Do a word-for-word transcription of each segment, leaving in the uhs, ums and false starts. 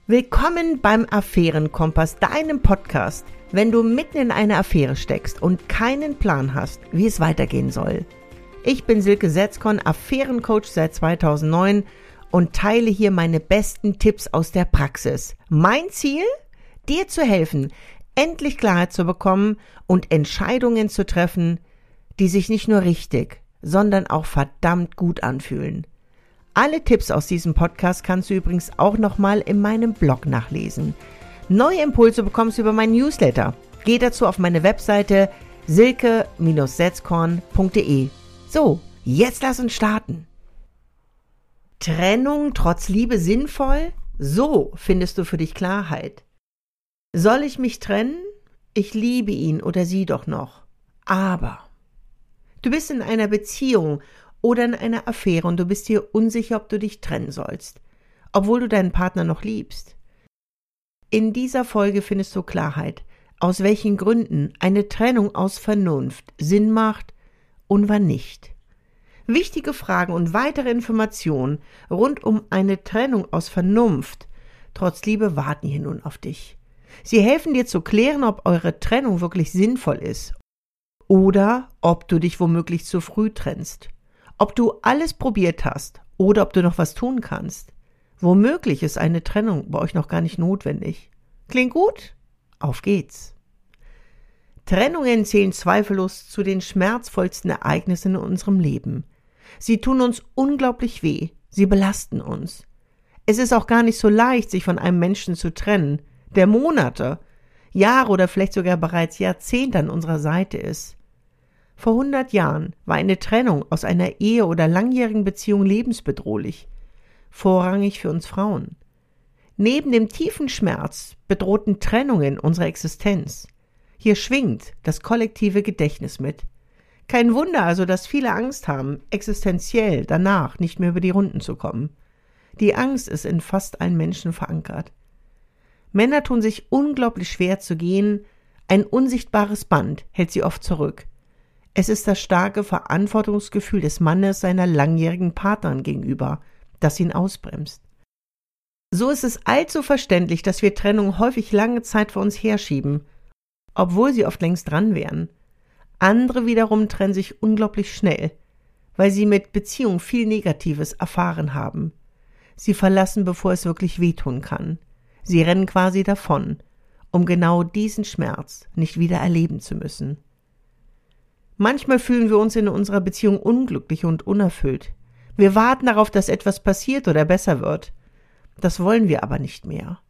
Willkommen beim Affärenkompass, deinem Podcast, wenn du mitten in einer Affäre steckst und keinen Plan hast, wie es weitergehen soll. Ich bin Silke Setzkorn, Affärencoach seit zweitausendneun und teile hier meine besten Tipps aus der Praxis. Mein Ziel? Dir zu helfen, endlich Klarheit zu bekommen und Entscheidungen zu treffen, die sich nicht nur richtig, sondern auch verdammt gut anfühlen. Alle Tipps aus diesem Podcast kannst du übrigens auch nochmal in meinem Blog nachlesen. Neue Impulse bekommst du über meinen Newsletter. Geh dazu auf meine Webseite silke Bindestrich setzkorn punkt de. So, jetzt lass uns starten. Trennung trotz Liebe sinnvoll? So findest du für dich Klarheit. Soll ich mich trennen? Ich liebe ihn oder sie doch noch. Aber du bist in einer Beziehung oder in einer Affäre und du bist dir unsicher, ob du dich trennen sollst, obwohl du deinen Partner noch liebst. In dieser Folge findest du Klarheit, aus welchen Gründen eine Trennung aus Vernunft Sinn macht und wann nicht. Wichtige Fragen und weitere Informationen rund um eine Trennung aus Vernunft trotz Liebe warten hier nun auf dich. Sie helfen dir zu klären, ob eure Trennung wirklich sinnvoll ist oder ob du dich womöglich zu früh trennst. Ob du alles probiert hast oder ob du noch was tun kannst. Womöglich ist eine Trennung bei euch noch gar nicht notwendig. Klingt gut? Auf geht's. Trennungen zählen zweifellos zu den schmerzvollsten Ereignissen in unserem Leben. Sie tun uns unglaublich weh, sie belasten uns. Es ist auch gar nicht so leicht, sich von einem Menschen zu trennen, der Monate, Jahre oder vielleicht sogar bereits Jahrzehnte an unserer Seite ist. Vor hundert Jahren war eine Trennung aus einer Ehe oder langjährigen Beziehung lebensbedrohlich, vorrangig für uns Frauen. Neben dem tiefen Schmerz bedrohten Trennungen unsere Existenz. Hier schwingt das kollektive Gedächtnis mit. Kein Wunder also, dass viele Angst haben, existenziell danach nicht mehr über die Runden zu kommen. Die Angst ist in fast allen Menschen verankert. Männer tun sich unglaublich schwer zu gehen, ein unsichtbares Band hält sie oft zurück. Es ist das starke Verantwortungsgefühl des Mannes seiner langjährigen Partnerin gegenüber, das ihn ausbremst. So ist es allzu verständlich, dass wir Trennung häufig lange Zeit vor uns herschieben, obwohl sie oft längst dran wären. Andere wiederum trennen sich unglaublich schnell, weil sie mit Beziehung viel Negatives erfahren haben. Sie verlassen, bevor es wirklich wehtun kann. Sie rennen quasi davon, um genau diesen Schmerz nicht wieder erleben zu müssen. Manchmal fühlen wir uns in unserer Beziehung unglücklich und unerfüllt. Wir warten darauf, dass etwas passiert oder besser wird. Das wollen wir aber nicht mehr.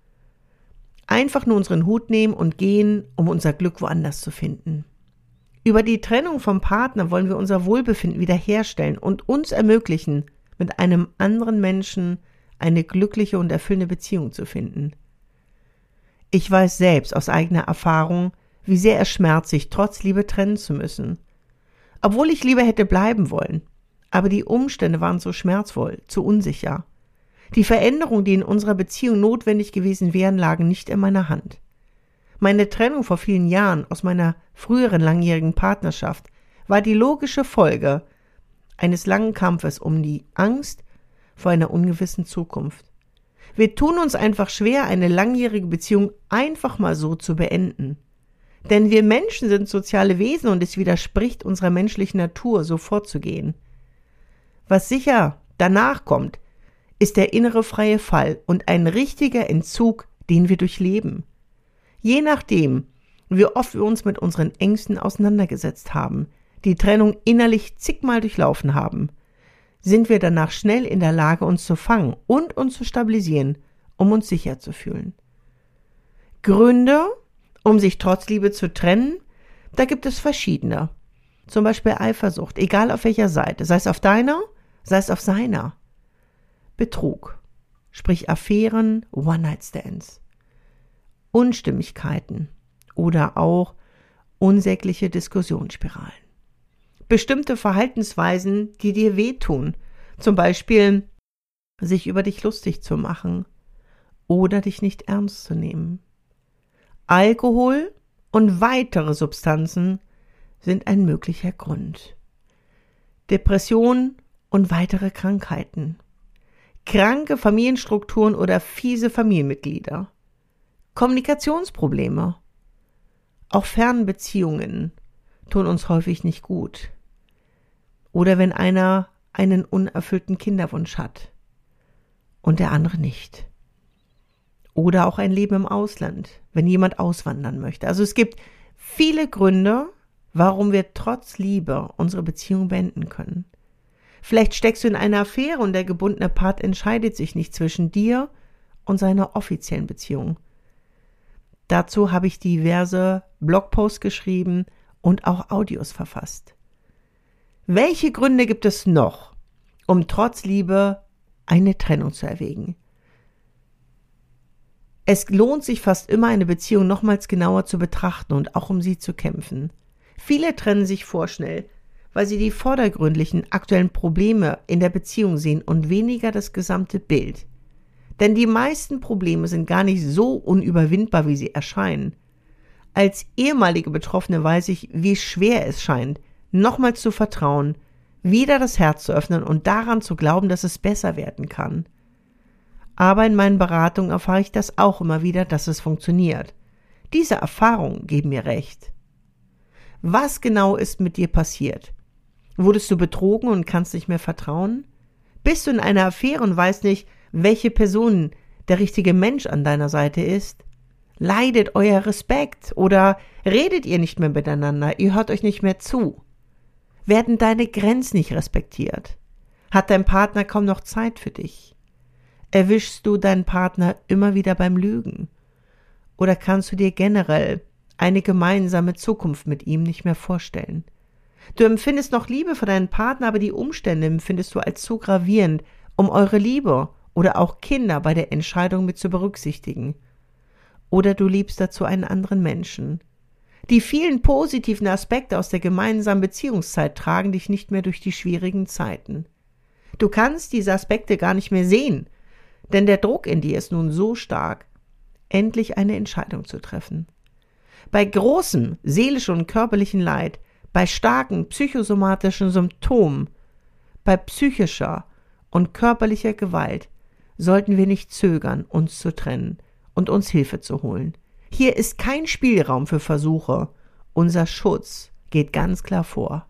Einfach nur unseren Hut nehmen und gehen, um unser Glück woanders zu finden. Über die Trennung vom Partner wollen wir unser Wohlbefinden wiederherstellen und uns ermöglichen, mit einem anderen Menschen eine glückliche und erfüllende Beziehung zu finden. Ich weiß selbst aus eigener Erfahrung, wie sehr es schmerzt, sich trotz Liebe trennen zu müssen. Obwohl ich lieber hätte bleiben wollen, aber die Umstände waren so schmerzvoll, zu unsicher. Die Veränderungen, die in unserer Beziehung notwendig gewesen wären, lagen nicht in meiner Hand. Meine Trennung vor vielen Jahren aus meiner früheren langjährigen Partnerschaft war die logische Folge eines langen Kampfes um die Angst vor einer ungewissen Zukunft. Wir tun uns einfach schwer, eine langjährige Beziehung einfach mal so zu beenden. Denn wir Menschen sind soziale Wesen und es widerspricht unserer menschlichen Natur, so vorzugehen. Was sicher danach kommt, ist der innere freie Fall und ein richtiger Entzug, den wir durchleben. Je nachdem, wie oft wir uns mit unseren Ängsten auseinandergesetzt haben, die Trennung innerlich zigmal durchlaufen haben, sind wir danach schnell in der Lage, uns zu fangen und uns zu stabilisieren, um uns sicher zu fühlen. Gründe, um sich trotz Liebe zu trennen, da gibt es verschiedene. Zum Beispiel Eifersucht, egal auf welcher Seite, sei es auf deiner, sei es auf seiner. Betrug, sprich Affären, One-Night-Stands. Unstimmigkeiten oder auch unsägliche Diskussionsspiralen. Bestimmte Verhaltensweisen, die dir wehtun, zum Beispiel sich über dich lustig zu machen oder dich nicht ernst zu nehmen. Alkohol und weitere Substanzen sind ein möglicher Grund. Depression und weitere Krankheiten. kranke Familienstrukturen oder fiese Familienmitglieder, Kommunikationsprobleme. Auch Fernbeziehungen tun uns häufig nicht gut. Oder wenn einer einen unerfüllten Kinderwunsch hat und der andere nicht. Oder auch ein Leben im Ausland, wenn jemand auswandern möchte. Also es gibt viele Gründe, warum wir trotz Liebe unsere Beziehung beenden können. Vielleicht steckst du in einer Affäre und der gebundene Part entscheidet sich nicht zwischen dir und seiner offiziellen Beziehung. Dazu habe ich diverse Blogposts geschrieben und auch Audios verfasst. Welche Gründe gibt es noch, um trotz Liebe eine Trennung zu erwägen? Es lohnt sich fast immer, eine Beziehung nochmals genauer zu betrachten und auch um sie zu kämpfen. Viele trennen sich vorschnell, weil sie die vordergründlichen aktuellen Probleme in der Beziehung sehen und weniger das gesamte Bild. Denn die meisten Probleme sind gar nicht so unüberwindbar, wie sie erscheinen. Als ehemalige Betroffene weiß ich, wie schwer es scheint, nochmals zu vertrauen, wieder das Herz zu öffnen und daran zu glauben, dass es besser werden kann. Aber in meinen Beratungen erfahre ich das auch immer wieder, dass es funktioniert. Diese Erfahrungen geben mir recht. Was genau ist mit dir passiert? Wurdest du betrogen und kannst nicht mehr vertrauen? Bist du in einer Affäre und weißt nicht, welche Person der richtige Mensch an deiner Seite ist? Leidet euer Respekt oder redet ihr nicht mehr miteinander, ihr hört euch nicht mehr zu? Werden deine Grenzen nicht respektiert? Hat dein Partner kaum noch Zeit für dich? Erwischst du deinen Partner immer wieder beim Lügen? Oder kannst du dir generell eine gemeinsame Zukunft mit ihm nicht mehr vorstellen? Du empfindest noch Liebe für deinen Partner, aber die Umstände empfindest du als zu gravierend, um eure Liebe oder auch Kinder bei der Entscheidung mit zu berücksichtigen. Oder du liebst dazu einen anderen Menschen. Die vielen positiven Aspekte aus der gemeinsamen Beziehungszeit tragen dich nicht mehr durch die schwierigen Zeiten. Du kannst diese Aspekte gar nicht mehr sehen, denn der Druck in dir ist nun so stark, endlich eine Entscheidung zu treffen. Bei großem seelischen und körperlichen Leid, bei starken psychosomatischen Symptomen, bei psychischer und körperlicher Gewalt sollten wir nicht zögern, uns zu trennen und uns Hilfe zu holen. Hier ist kein Spielraum für Versuche. Unser Schutz geht ganz klar vor.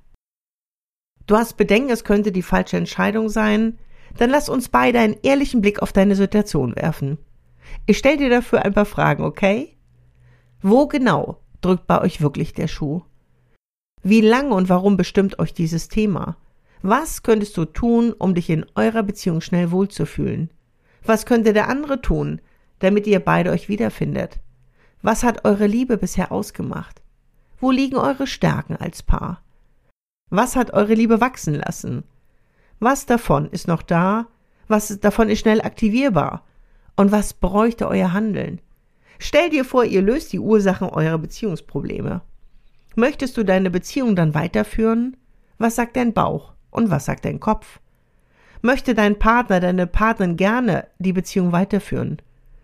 Du hast Bedenken, es könnte die falsche Entscheidung sein? Dann lass uns beide einen ehrlichen Blick auf deine Situation werfen. Ich stelle dir dafür ein paar Fragen, okay? Wo genau drückt bei euch wirklich der Schuh? Wie lange und warum bestimmt euch dieses Thema? Was könntest du tun, um dich in eurer Beziehung schnell wohlzufühlen? Was könnte der andere tun, damit ihr beide euch wiederfindet? Was hat eure Liebe bisher ausgemacht? Wo liegen eure Stärken als Paar? Was hat eure Liebe wachsen lassen? Was davon ist noch da? Was davon ist schnell aktivierbar? Und was bräuchte euer Handeln? Stell dir vor, ihr löst die Ursachen eurer Beziehungsprobleme. Möchtest du deine Beziehung dann weiterführen? Was sagt dein Bauch und was sagt dein Kopf? Möchte dein Partner, deine Partnerin gerne die Beziehung weiterführen?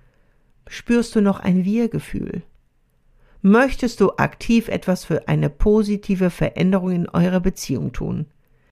Spürst du noch ein Wir-Gefühl? Möchtest du aktiv etwas für eine positive Veränderung in eurer Beziehung tun?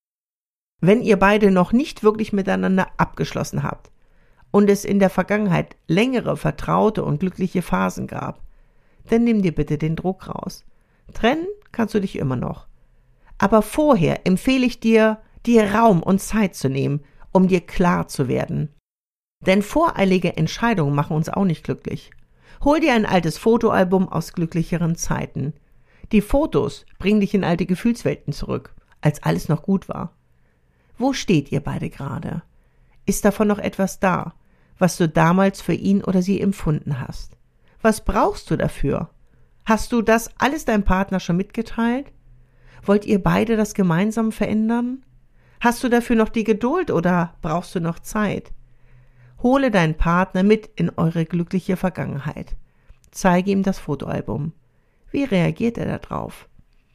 Wenn ihr beide noch nicht wirklich miteinander abgeschlossen habt und es in der Vergangenheit längere, vertraute und glückliche Phasen gab, dann nimm dir bitte den Druck raus. Trennen kannst du dich immer noch. Aber vorher empfehle ich dir, dir Raum und Zeit zu nehmen, um dir klar zu werden. Denn voreilige Entscheidungen machen uns auch nicht glücklich. Hol dir ein altes Fotoalbum aus glücklicheren Zeiten. Die Fotos bringen dich in alte Gefühlswelten zurück, als alles noch gut war. Wo steht ihr beide gerade? Ist davon noch etwas da, was du damals für ihn oder sie empfunden hast? Was brauchst du dafür? Hast du das alles deinem Partner schon mitgeteilt? Wollt ihr beide das gemeinsam verändern? Hast du dafür noch die Geduld oder brauchst du noch Zeit? Hole deinen Partner mit in eure glückliche Vergangenheit. Zeige ihm das Fotoalbum. Wie reagiert er darauf?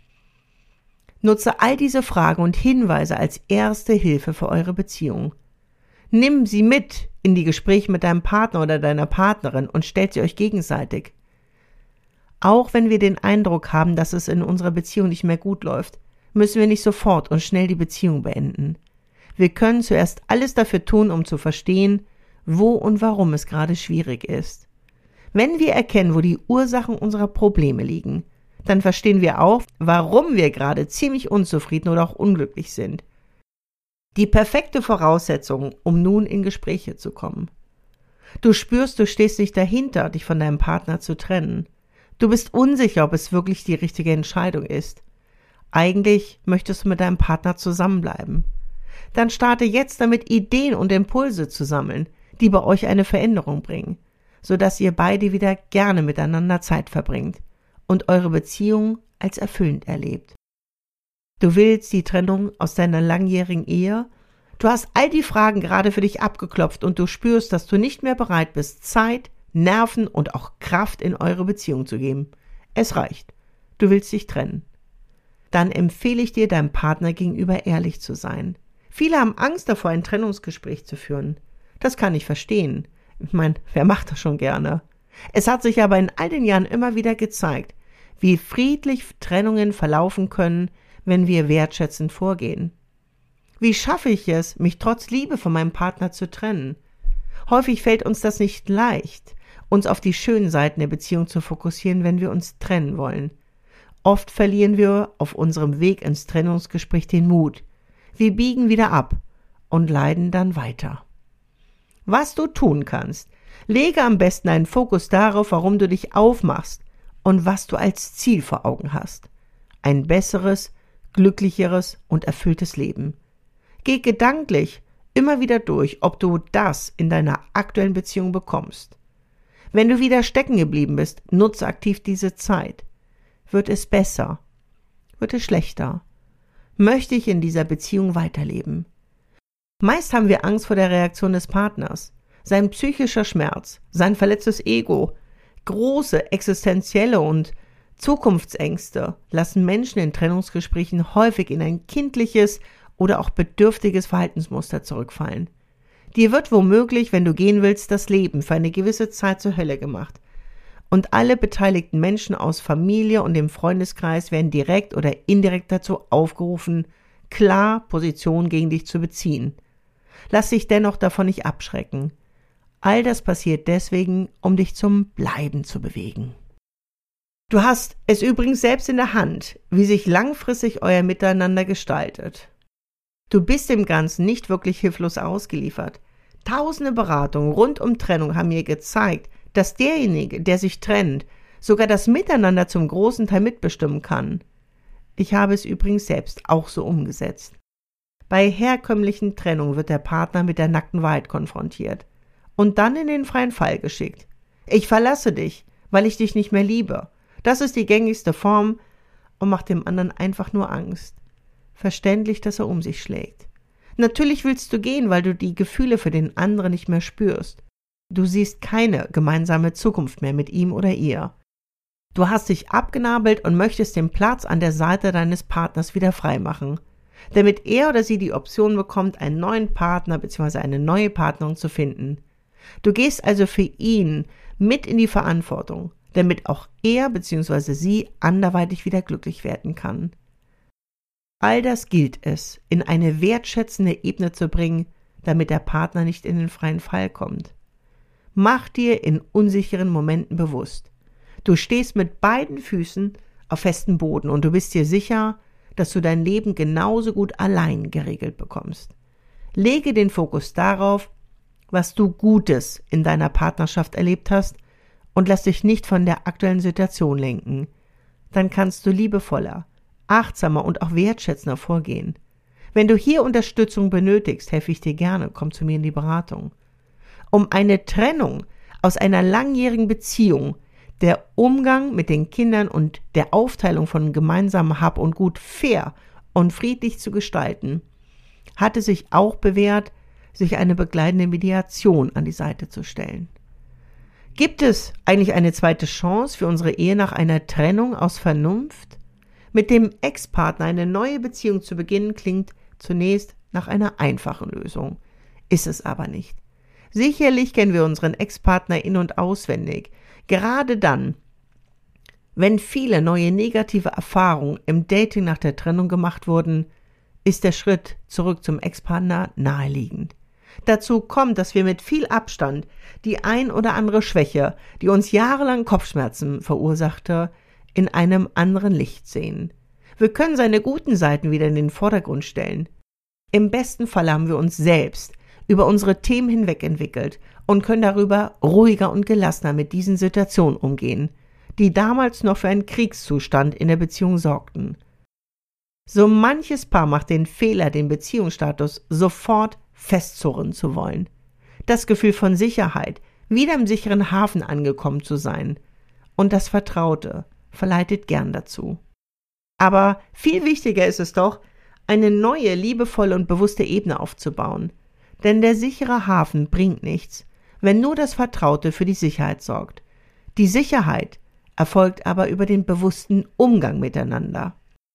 Nutze all diese Fragen und Hinweise als erste Hilfe für eure Beziehung. Nimm sie mit in die Gespräche mit deinem Partner oder deiner Partnerin und stellt sie euch gegenseitig. Auch wenn wir den Eindruck haben, dass es in unserer Beziehung nicht mehr gut läuft, müssen wir nicht sofort und schnell die Beziehung beenden. Wir können zuerst alles dafür tun, um zu verstehen, wo und warum es gerade schwierig ist. Wenn wir erkennen, wo die Ursachen unserer Probleme liegen, dann verstehen wir auch, warum wir gerade ziemlich unzufrieden oder auch unglücklich sind. Die perfekte Voraussetzung, um nun in Gespräche zu kommen. Du spürst, du stehst nicht dahinter, dich von deinem Partner zu trennen. Du bist unsicher, ob es wirklich die richtige Entscheidung ist. Eigentlich möchtest du mit deinem Partner zusammenbleiben. Dann starte jetzt damit, Ideen und Impulse zu sammeln, die bei euch eine Veränderung bringen, sodass ihr beide wieder gerne miteinander Zeit verbringt und eure Beziehung als erfüllend erlebt. Du willst die Trennung aus deiner langjährigen Ehe? Du hast all die Fragen gerade für dich abgeklopft und du spürst, dass du nicht mehr bereit bist, Zeit, Nerven und auch Kraft in eure Beziehung zu geben. Es reicht. Du willst dich trennen. Dann empfehle ich dir, deinem Partner gegenüber ehrlich zu sein. Viele haben Angst davor, ein Trennungsgespräch zu führen. Das kann ich verstehen. Ich meine, wer macht das schon gerne? Es hat sich aber in all den Jahren immer wieder gezeigt, wie friedlich Trennungen verlaufen können, wenn wir wertschätzend vorgehen. Wie schaffe ich es, mich trotz Liebe von meinem Partner zu trennen? Häufig fällt uns das nicht leicht, uns auf die schönen Seiten der Beziehung zu fokussieren, wenn wir uns trennen wollen. Oft verlieren wir auf unserem Weg ins Trennungsgespräch den Mut. Wir biegen wieder ab und leiden dann weiter. Was du tun kannst: Lege am besten einen Fokus darauf, warum du dich aufmachst und was du als Ziel vor Augen hast. Ein besseres, glücklicheres und erfülltes Leben. Geh gedanklich immer wieder durch, ob du das in deiner aktuellen Beziehung bekommst. Wenn du wieder stecken geblieben bist, nutze aktiv diese Zeit. Wird es besser? Wird es schlechter? Möchte ich in dieser Beziehung weiterleben? Meist haben wir Angst vor der Reaktion des Partners. Sein psychischer Schmerz, sein verletztes Ego, große existenzielle und Zukunftsängste lassen Menschen in Trennungsgesprächen häufig in ein kindliches oder auch bedürftiges Verhaltensmuster zurückfallen. Dir wird womöglich, wenn du gehen willst, das Leben für eine gewisse Zeit zur Hölle gemacht. Und alle beteiligten Menschen aus Familie und dem Freundeskreis werden direkt oder indirekt dazu aufgerufen, klar Position gegen dich zu beziehen. Lass dich dennoch davon nicht abschrecken. All das passiert deswegen, um dich zum Bleiben zu bewegen. Du hast es übrigens selbst in der Hand, wie sich langfristig euer Miteinander gestaltet. Du bist dem Ganzen nicht wirklich hilflos ausgeliefert. Tausende Beratungen rund um Trennung haben mir gezeigt, dass derjenige, der sich trennt, sogar das Miteinander zum großen Teil mitbestimmen kann. Ich habe es übrigens selbst auch so umgesetzt. Bei herkömmlichen Trennungen wird der Partner mit der nackten Wahrheit konfrontiert und dann in den freien Fall geschickt. Ich verlasse dich, weil ich dich nicht mehr liebe. Das ist die gängigste Form und macht dem anderen einfach nur Angst. Verständlich, dass er um sich schlägt. Natürlich willst du gehen, weil du die Gefühle für den anderen nicht mehr spürst. Du siehst keine gemeinsame Zukunft mehr mit ihm oder ihr. Du hast dich abgenabelt und möchtest den Platz an der Seite deines Partners wieder freimachen, damit er oder sie die Option bekommt, einen neuen Partner bzw. eine neue Partnerin zu finden. Du gehst also für ihn mit in die Verantwortung, damit auch er bzw. sie anderweitig wieder glücklich werden kann. All das gilt es, in eine wertschätzende Ebene zu bringen, damit der Partner nicht in den freien Fall kommt. Mach dir in unsicheren Momenten bewusst: Du stehst mit beiden Füßen auf festem Boden und du bist dir sicher, dass du dein Leben genauso gut allein geregelt bekommst. Lege den Fokus darauf, was du Gutes in deiner Partnerschaft erlebt hast, und lass dich nicht von der aktuellen Situation lenken. Dann kannst du liebevoller, achtsamer und auch wertschätzender vorgehen. Wenn du hier Unterstützung benötigst, helfe ich dir gerne, komm zu mir in die Beratung. Um eine Trennung aus einer langjährigen Beziehung, der Umgang mit den Kindern und der Aufteilung von gemeinsamem Hab und Gut fair und friedlich zu gestalten, hatte sich auch bewährt, sich eine begleitende Mediation an die Seite zu stellen. Gibt es eigentlich eine zweite Chance für unsere Ehe nach einer Trennung aus Vernunft? Mit dem Ex-Partner eine neue Beziehung zu beginnen, klingt zunächst nach einer einfachen Lösung, ist es aber nicht. Sicherlich kennen wir unseren Ex-Partner in- und auswendig. Gerade dann, wenn viele neue negative Erfahrungen im Dating nach der Trennung gemacht wurden, ist der Schritt zurück zum Ex-Partner naheliegend. Dazu kommt, dass wir mit viel Abstand die ein oder andere Schwäche, die uns jahrelang Kopfschmerzen verursachte, in einem anderen Licht sehen. Wir können seine guten Seiten wieder in den Vordergrund stellen. Im besten Fall haben wir uns selbst über unsere Themen hinweg entwickelt und können darüber ruhiger und gelassener mit diesen Situationen umgehen, die damals noch für einen Kriegszustand in der Beziehung sorgten. So manches Paar macht den Fehler, den Beziehungsstatus sofort festzurren zu wollen. Das Gefühl von Sicherheit, wieder im sicheren Hafen angekommen zu sein, und das Vertraute verleitet gern dazu. Aber viel wichtiger ist es doch, eine neue, liebevolle und bewusste Ebene aufzubauen. Denn der sichere Hafen bringt nichts, wenn nur das Vertraute für die Sicherheit sorgt. Die Sicherheit erfolgt aber über den bewussten Umgang miteinander.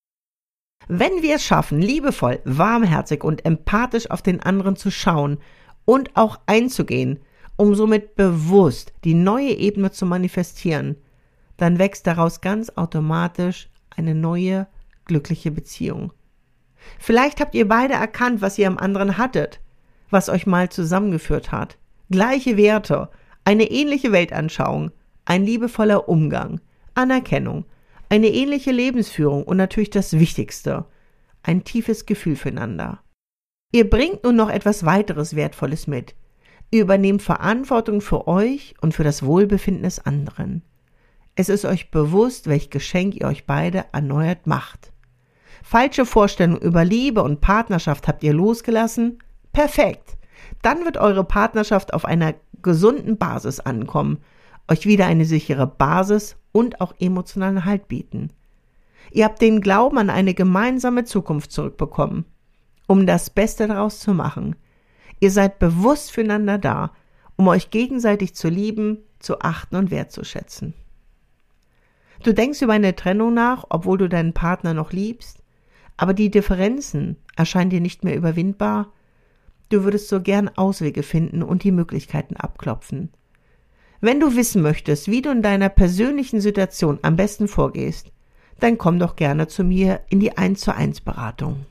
Wenn wir es schaffen, liebevoll, warmherzig und empathisch auf den anderen zu schauen und auch einzugehen, um somit bewusst die neue Ebene zu manifestieren, dann wächst daraus ganz automatisch eine neue, glückliche Beziehung. Vielleicht habt ihr beide erkannt, was ihr am anderen hattet, was euch mal zusammengeführt hat. Gleiche Werte, eine ähnliche Weltanschauung, ein liebevoller Umgang, Anerkennung, eine ähnliche Lebensführung und natürlich das Wichtigste, ein tiefes Gefühl füreinander. Ihr bringt nun noch etwas weiteres Wertvolles mit. Ihr übernehmt Verantwortung für euch und für das Wohlbefinden des anderen. Es ist euch bewusst, welch Geschenk ihr euch beide erneuert macht. Falsche Vorstellungen über Liebe und Partnerschaft habt ihr losgelassen? Perfekt! Dann wird eure Partnerschaft auf einer gesunden Basis ankommen, euch wieder eine sichere Basis und auch emotionalen Halt bieten. Ihr habt den Glauben an eine gemeinsame Zukunft zurückbekommen, um das Beste daraus zu machen. Ihr seid bewusst füreinander da, um euch gegenseitig zu lieben, zu achten und wertzuschätzen. Du denkst über eine Trennung nach, obwohl du deinen Partner noch liebst, aber die Differenzen erscheinen dir nicht mehr überwindbar. Du würdest so gern Auswege finden und die Möglichkeiten abklopfen. Wenn du wissen möchtest, wie du in deiner persönlichen Situation am besten vorgehst, dann komm doch gerne zu mir in die eins zu eins Beratung.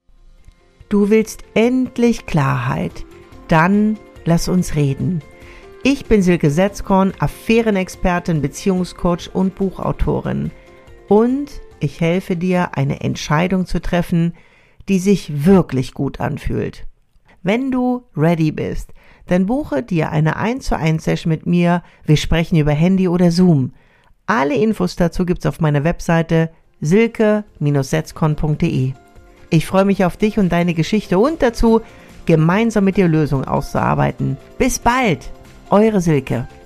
Du willst endlich Klarheit? Dann lass uns reden. Ich bin Silke Setzkorn, Affärenexpertin, Beziehungscoach und Buchautorin. Und ich helfe dir, eine Entscheidung zu treffen, die sich wirklich gut anfühlt. Wenn du ready bist, dann buche dir eine eins zu eins Session mit mir. Wir sprechen über Handy oder Zoom. Alle Infos dazu gibt's auf meiner Webseite silke Bindestrich setzkorn punkt de. Ich freue mich auf dich und deine Geschichte und dazu, gemeinsam mit dir Lösungen auszuarbeiten. Bis bald, eure Silke.